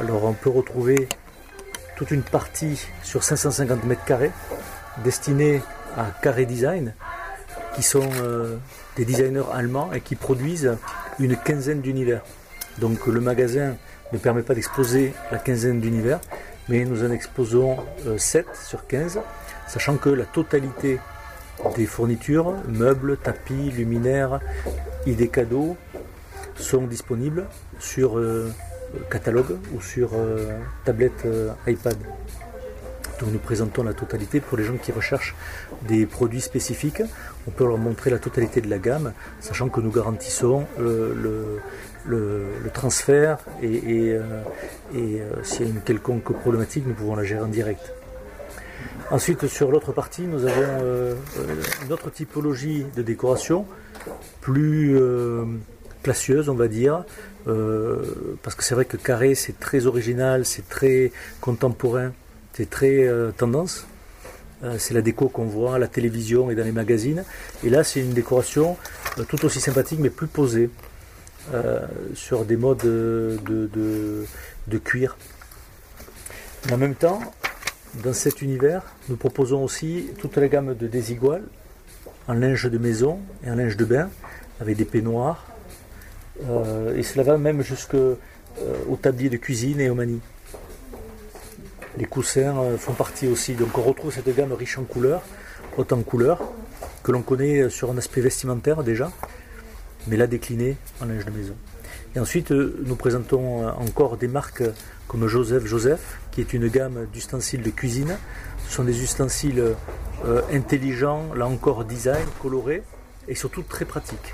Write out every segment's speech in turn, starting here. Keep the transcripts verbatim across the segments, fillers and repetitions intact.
Alors on peut retrouver toute une partie sur cinq cent cinquante mètres carrés destinée à Carré Design, qui sont euh, des designers allemands et qui produisent une quinzaine d'univers. Donc le magasin ne permet pas d'exposer la quinzaine d'univers, mais nous en exposons euh, sept sur quinze, sachant que la totalité des fournitures, meubles, tapis, luminaires, idées cadeaux, sont disponibles sur euh, catalogue ou sur euh, tablette euh, iPad. Donc nous présentons la totalité pour les gens qui recherchent des produits spécifiques. On peut leur montrer la totalité de la gamme, sachant que nous garantissons euh, le, le, le transfert et, et, euh, et euh, s'il y a une quelconque problématique, nous pouvons la gérer en direct. Ensuite, sur l'autre partie, nous avons euh, une autre typologie de décoration, plus euh, classieuse, on va dire, euh, parce que c'est vrai que Carré, c'est très original, c'est très contemporain. C'est très euh, tendance, euh, c'est la déco qu'on voit à la télévision et dans les magazines. Et là, c'est une décoration euh, tout aussi sympathique, mais plus posée, euh, sur des modes de, de, de, de cuir. Mais en même temps, dans cet univers, nous proposons aussi toute la gamme de désiguales, en linge de maison et en linge de bain, avec des peignoirs. Euh, et cela va même jusqu'au euh, tablier de cuisine et au mani. Les coussins font partie aussi, donc on retrouve cette gamme riche en couleurs, haute en couleurs, que l'on connaît sur un aspect vestimentaire déjà, mais là décliné en linge de maison. Et ensuite, nous présentons encore des marques comme Joseph Joseph, qui est une gamme d'ustensiles de cuisine. Ce sont des ustensiles euh, intelligents, là encore design, colorés, et surtout très pratiques.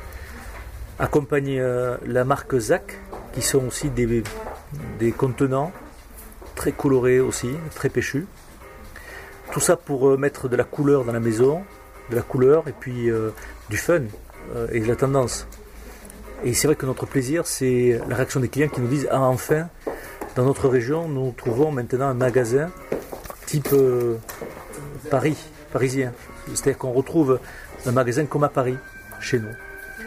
Accompagne euh, la marque Zach, qui sont aussi des, des contenants très coloré aussi, très péchu. Tout ça pour euh, mettre de la couleur dans la maison, de la couleur et puis euh, du fun euh, et de la tendance. Et c'est vrai que notre plaisir, c'est la réaction des clients qui nous disent « Ah, enfin, dans notre région, nous trouvons maintenant un magasin type euh, Paris, parisien. » C'est-à-dire qu'on retrouve un magasin comme à Paris, chez nous.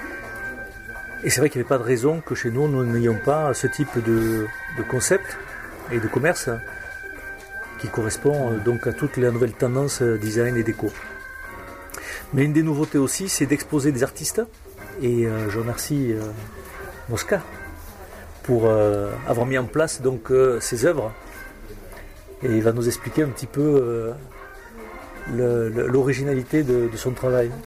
Et c'est vrai qu'il n'y avait pas de raison que chez nous, nous n'ayons pas ce type de, de concept et de commerce qui correspond donc à toutes les nouvelles tendances design et déco. Mais une des nouveautés aussi, c'est d'exposer des artistes, et euh, je remercie euh, Mosca pour euh, avoir mis en place donc euh, ces œuvres, et il va nous expliquer un petit peu euh, le, le, l'originalité de, de son travail.